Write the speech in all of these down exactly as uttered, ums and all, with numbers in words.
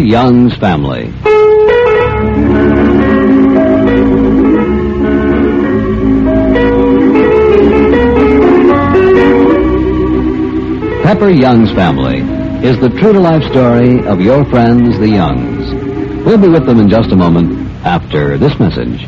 Young's Family. Pepper Young's Family is the true-to-life story of your friends, the Youngs. We'll be with them in just a moment after this message.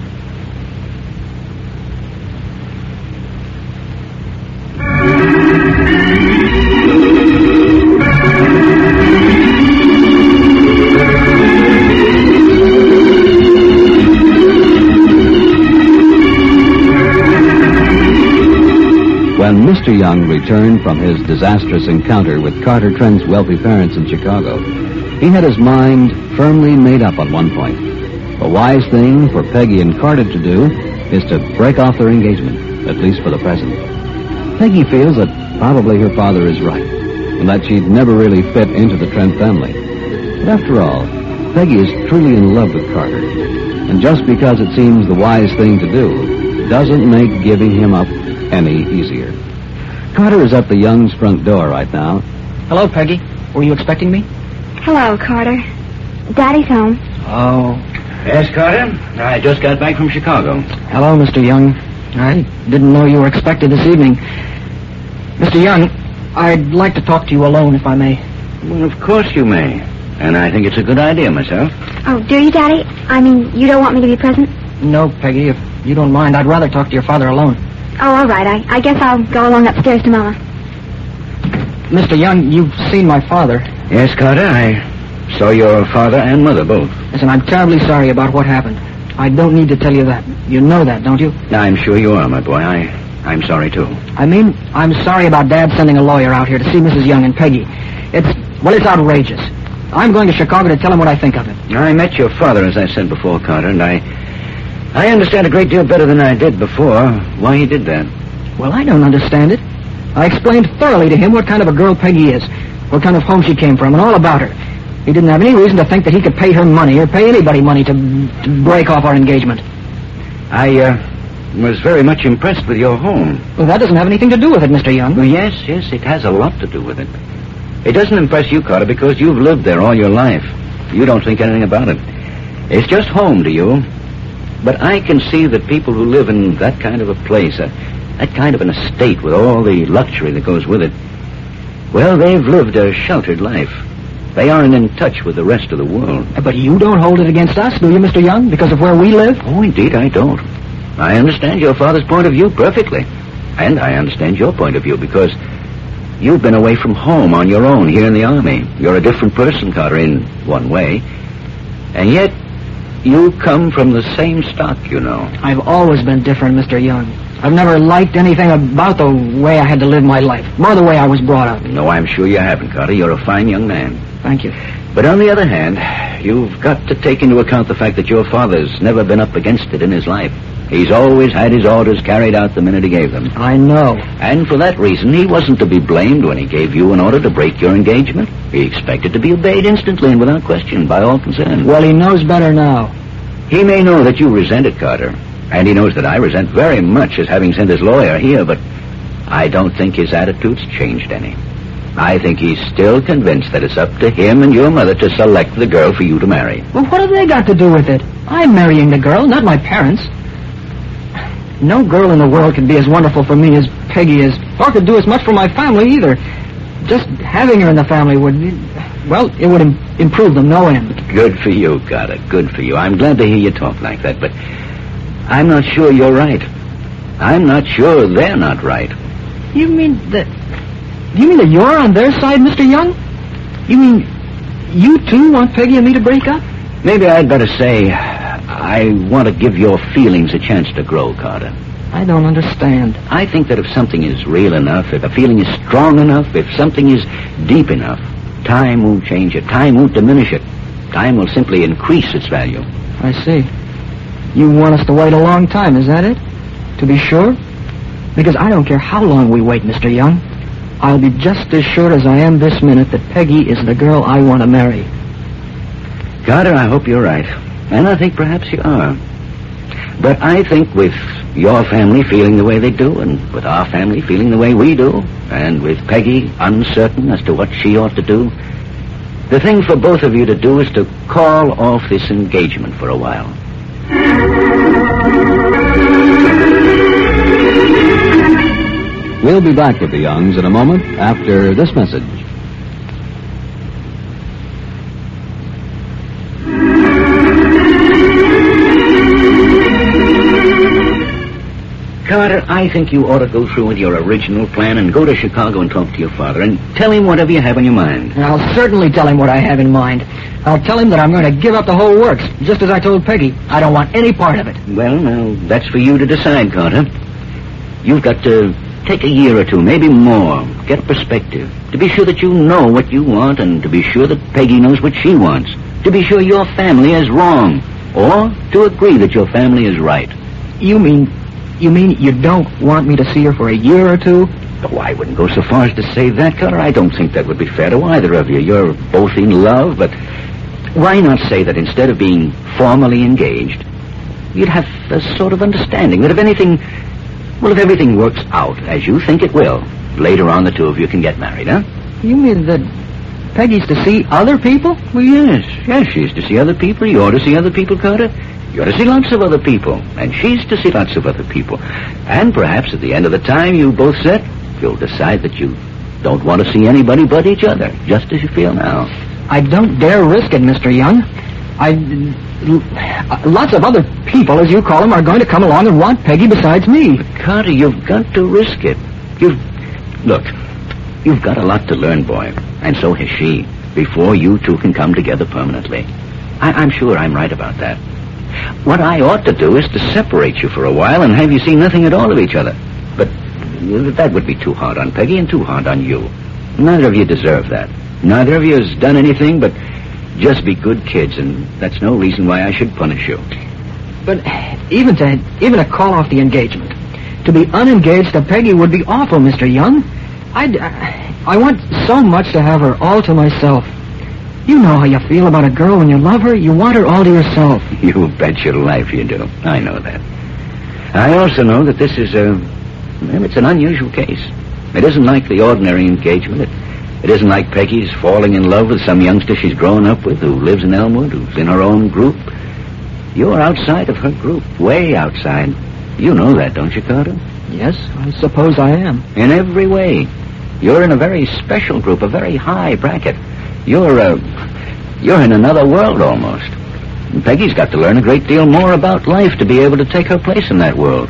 When Mister Young returned from his disastrous encounter with Carter Trent's wealthy parents in Chicago, he had his mind firmly made up on one point. The wise thing for Peggy and Carter to do is to break off their engagement, at least for the present. Peggy feels that probably her father is right, and that she'd never really fit into the Trent family. But after all, Peggy is truly in love with Carter, and just because it seems the wise thing to do doesn't make giving him up any easier. Carter is at the Young's front door right now. Hello, Peggy. Were you expecting me? Hello, Carter. Daddy's home. Oh. Yes, Carter. I just got back from Chicago. Hello, Mister Young. I didn't know you were expected this evening. Mister Young, I'd like to talk to you alone, if I may. Well, of course you may. And I think it's a good idea myself. Oh, do you, Daddy? I mean, you don't want me to be present? No, Peggy. If you don't mind, I'd rather talk to your father alone. Oh, all right. I, I guess I'll go along upstairs to Mama. Mister Young, you've seen my father. Yes, Carter. I saw your father and mother both. Listen, I'm terribly sorry about what happened. I don't need to tell you that. You know that, don't you? I'm sure you are, my boy. I, I'm sorry, too. I mean, I'm sorry about Dad sending a lawyer out here to see Missus Young and Peggy. It's, well, it's outrageous. I'm going to Chicago to tell him what I think of it. I met your father, as I said before, Carter, and I... I understand a great deal better than I did before why he did that. Well, I don't understand it. I explained thoroughly to him what kind of a girl Peggy is, what kind of home she came from, and all about her. He didn't have any reason to think that he could pay her money or pay anybody money to, to break off our engagement. I uh, was very much impressed with your home. Well, that doesn't have anything to do with it, Mister Young. Well, yes, yes, it has a lot to do with it. It doesn't impress you, Carter, because you've lived there all your life. You don't think anything about it. It's just home to you. But I can see that people who live in that kind of a place, uh, that kind of an estate with all the luxury that goes with it, well, they've lived a sheltered life. They aren't in touch with the rest of the world. But you don't hold it against us, do you, Mister Young, because of where we live? Oh, indeed, I don't. I understand your father's point of view perfectly. And I understand your point of view because you've been away from home on your own here in the Army. You're a different person, Carter, in one way. And yet, you come from the same stock, you know. I've always been different, Mister Young. I've never liked anything about the way I had to live my life, more the way I was brought up. No, I'm sure you haven't, Carter. You're a fine young man. Thank you. But on the other hand, you've got to take into account the fact that your father's never been up against it in his life. He's always had his orders carried out the minute he gave them. I know. And for that reason, he wasn't to be blamed when he gave you an order to break your engagement. He expected to be obeyed instantly and without question by all concerned. Well, he knows better now. He may know that you resent it, Carter, and he knows that I resent very much his having sent his lawyer here, but I don't think his attitude's changed any. I think he's still convinced that it's up to him and your mother to select the girl for you to marry. Well, what have they got to do with it? I'm marrying the girl, not my parents. No girl in the world could be as wonderful for me as Peggy is, or could do as much for my family either. Just having her in the family would, well, it would im- improve them no end. Good for you, Carter, good for you. I'm glad to hear you talk like that, but I'm not sure you're right. I'm not sure they're not right. You mean that... You mean that you're on their side, Mister Young? You mean you, too, want Peggy and me to break up? Maybe I'd better say I want to give your feelings a chance to grow, Carter. I don't understand. I think that if something is real enough, if a feeling is strong enough, if something is deep enough, time won't change it. Time won't diminish it. Time will simply increase its value. I see. You want us to wait a long time, is that it? To be sure? Because I don't care how long we wait, Mister Young. I'll be just as sure as I am this minute that Peggy is the girl I want to marry. Carter, I hope you're right. And I think perhaps you are. But I think with your family feeling the way they do, and with our family feeling the way we do, and with Peggy uncertain as to what she ought to do, The thing for both of you to do is to call off this engagement for a while. We'll be back with the Youngs in a moment after this message. Carter, I think you ought to go through with your original plan and go to Chicago and talk to your father and tell him whatever you have on your mind. I'll certainly tell him what I have in mind. I'll tell him that I'm going to give up the whole works, just as I told Peggy. I don't want any part of it. Well, now, that's for you to decide, Carter. You've got to take a year or two, maybe more, get perspective, to be sure that you know what you want and to be sure that Peggy knows what she wants, to be sure your family is wrong, or to agree that your family is right. You mean... You mean you don't want me to see her for a year or two? Oh, I wouldn't go so far as to say that, Carter. I don't think that would be fair to either of you. You're both in love, but why not say that instead of being formally engaged, you'd have a sort of understanding that if anything, well, if everything works out as you think it will, later on the two of you can get married, huh? You mean that Peggy's to see other people? Well, yes. Yes, she's to see other people. You ought to see other people, Carter. You ought to see lots of other people, and she's to see lots of other people. And perhaps at the end of the time you both set, you'll decide that you don't want to see anybody but each other, just as you feel now. I don't dare risk it, Mister Young. I... Lots of other people, as you call them, are going to come along and want Peggy besides me. But Carter, you've got to risk it. You've... Look, you've got a lot to learn, boy, and so has she, before you two can come together permanently. I, I'm sure I'm right about that. What I ought to do is to separate you for a while and have you see nothing at all of each other. But that would be too hard on Peggy and too hard on you. Neither of you deserve that. Neither of you has done anything but just be good kids, and that's no reason why I should punish you. But even to even to call off the engagement, to be unengaged to Peggy would be awful, Mister Young. I'd, I I want so much to have her all to myself. You know how you feel about a girl when you love her. You want her all to yourself. You bet your life you do. I know that. I also know that this is a... Well, it's an unusual case. It isn't like the ordinary engagement. It, it isn't like Peggy's falling in love with some youngster she's grown up with who lives in Elmwood, who's in her own group. You're outside of her group, way outside. You know that, don't you, Carter? Yes, I suppose I am. In every way. You're in a very special group, a very high bracket. You're, uh, you're in another world, almost. And Peggy's got to learn a great deal more about life to be able to take her place in that world.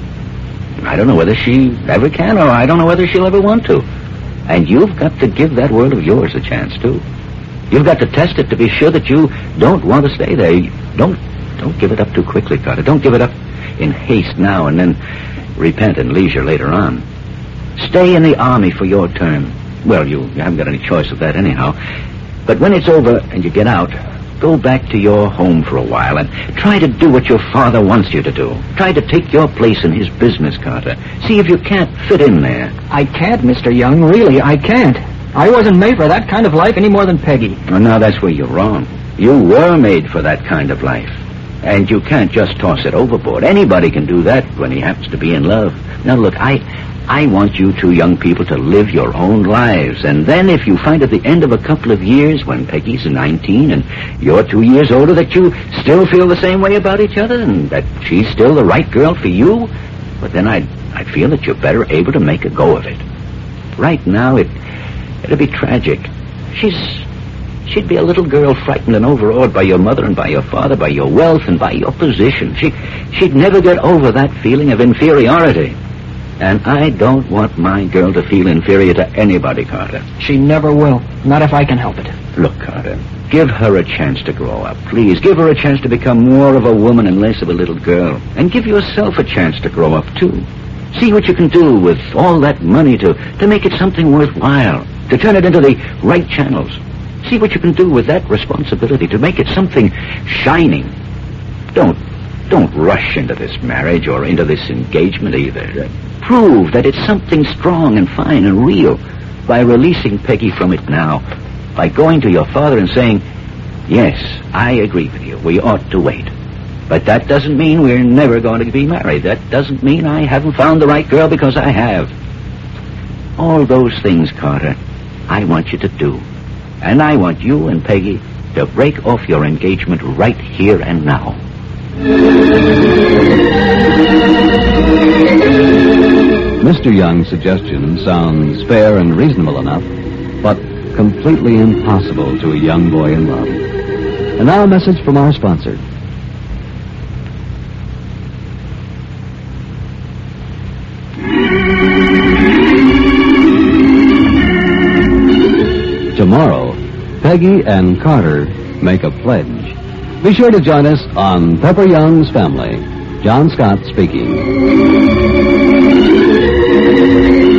I don't know whether she ever can, or I don't know whether she'll ever want to. And you've got to give that world of yours a chance, too. You've got to test it to be sure that you don't want to stay there. Don't, don't give it up too quickly, Carter. Don't give it up in haste now and then repent in leisure later on. Stay in the Army for your term. Well, you, you haven't got any choice of that anyhow. But when it's over and you get out, go back to your home for a while and try to do what your father wants you to do. Try to take your place in his business, Carter. See if you can't fit in there. I can't, Mister Young. Really, I can't. I wasn't made for that kind of life any more than Peggy. Well, now that's where you're wrong. You were made for that kind of life. And you can't just toss it overboard. Anybody can do that when he happens to be in love. Now, look, I... I want you two young people to live your own lives. And then if you find at the end of a couple of years, when Peggy's nineteen and you're two years older, that you still feel the same way about each other and that she's still the right girl for you, but then I'd, I'd feel that you're better able to make a go of it. Right now, it, it'd be tragic. She's... She'd be a little girl frightened and overawed by your mother and by your father, by your wealth and by your position. She, she'd never get over that feeling of inferiority. And I don't want my girl to feel inferior to anybody, Carter. She never will. Not if I can help it. Look, Carter, give her a chance to grow up. Please, give her a chance to become more of a woman and less of a little girl. And give yourself a chance to grow up, too. See what you can do with all that money to, to make it something worthwhile, to turn it into the right channels. See what you can do with that responsibility to make it something shining. Don't, don't rush into this marriage or into this engagement either. Prove that it's something strong and fine and real by releasing Peggy from it now, by going to your father and saying, yes, I agree with you, we ought to wait. But that doesn't mean we're never going to be married. That doesn't mean I haven't found the right girl, because I have. All those things, Carter, I want you to do. And I want you and Peggy to break off your engagement right here and now. Mister Young's suggestion sounds fair and reasonable enough, but completely impossible to a young boy in love. And now a message from our sponsor. Tomorrow, Peggy and Carter make a pledge. Be sure to join us on Pepper Young's Family. John Scott speaking.